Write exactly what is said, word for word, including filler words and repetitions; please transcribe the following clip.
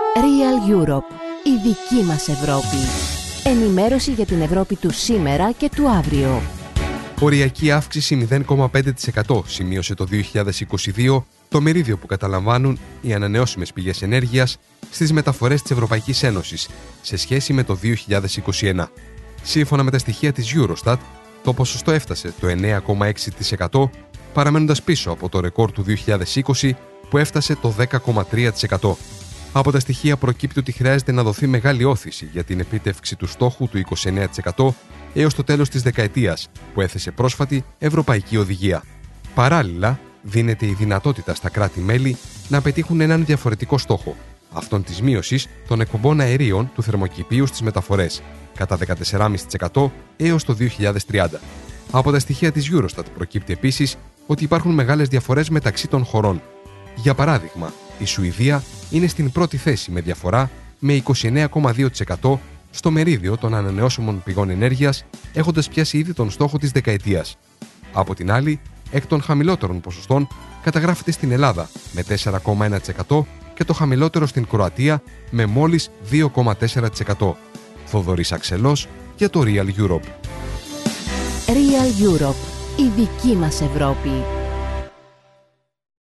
Real Europe, η δική μας Ευρώπη. Ενημέρωση για την Ευρώπη του σήμερα και του αύριο. Οριακή αύξηση μηδέν κόμμα πέντε τοις εκατό σημείωσε το δύο χιλιάδες είκοσι δύο το μερίδιο που καταλαμβάνουν οι ανανεώσιμες πηγές ενέργειας στις μεταφορές της Ευρωπαϊκής Ένωσης σε σχέση με το δύο χιλιάδες είκοσι ένα. Σύμφωνα με τα στοιχεία της Eurostat, το ποσοστό έφτασε το εννέα κόμμα έξι τοις εκατό, παραμένοντας πίσω από το ρεκόρ του δύο χιλιάδες είκοσι που έφτασε το δέκα κόμμα τρία τοις εκατό. Από τα στοιχεία προκύπτει ότι χρειάζεται να δοθεί μεγάλη όθηση για την επίτευξη του στόχου του είκοσι εννέα τοις εκατό έως το τέλος της δεκαετίας, που έθεσε πρόσφατη Ευρωπαϊκή Οδηγία. Παράλληλα, δίνεται η δυνατότητα στα κράτη-μέλη να πετύχουν έναν διαφορετικό στόχο, αυτόν της μείωσης των εκπομπών αερίων του θερμοκηπίου στις μεταφορές, κατά δεκατέσσερα κόμμα πέντε τοις εκατό έως το δύο χιλιάδες τριάντα. Από τα στοιχεία της Eurostat προκύπτει επίσης ότι υπάρχουν μεγάλες διαφορές μεταξύ των χωρών. Για παράδειγμα, η Σουηδία είναι στην πρώτη θέση με διαφορά με είκοσι εννέα κόμμα δύο τοις εκατό στο μερίδιο των ανανεώσιμων πηγών ενέργειας, έχοντας πιάσει ήδη τον στόχο της δεκαετίας. Από την άλλη, εκ των χαμηλότερων ποσοστών καταγράφεται στην Ελλάδα με τέσσερα κόμμα ένα τοις εκατό και το χαμηλότερο στην Κροατία με μόλις δύο κόμμα τέσσερα τοις εκατό. Θοδωρής Αξελός για το Real Europe. Real Europe, η δική μας Ευρώπη.